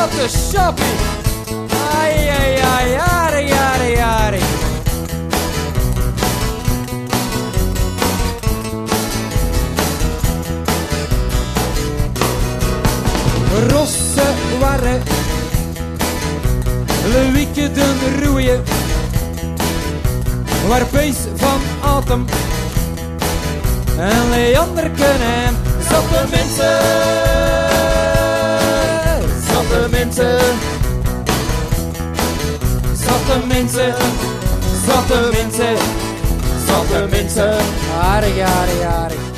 zotte shoppie. Ai, ai, ai, jari, jari, jari. Rosse warren, Lewieke den roeien, waar pees van Atem en Leander kunnen. Zatte mensen, zatte mensen, zatte mensen, zatte mensen, zatte mensen. Jari, jari, jari.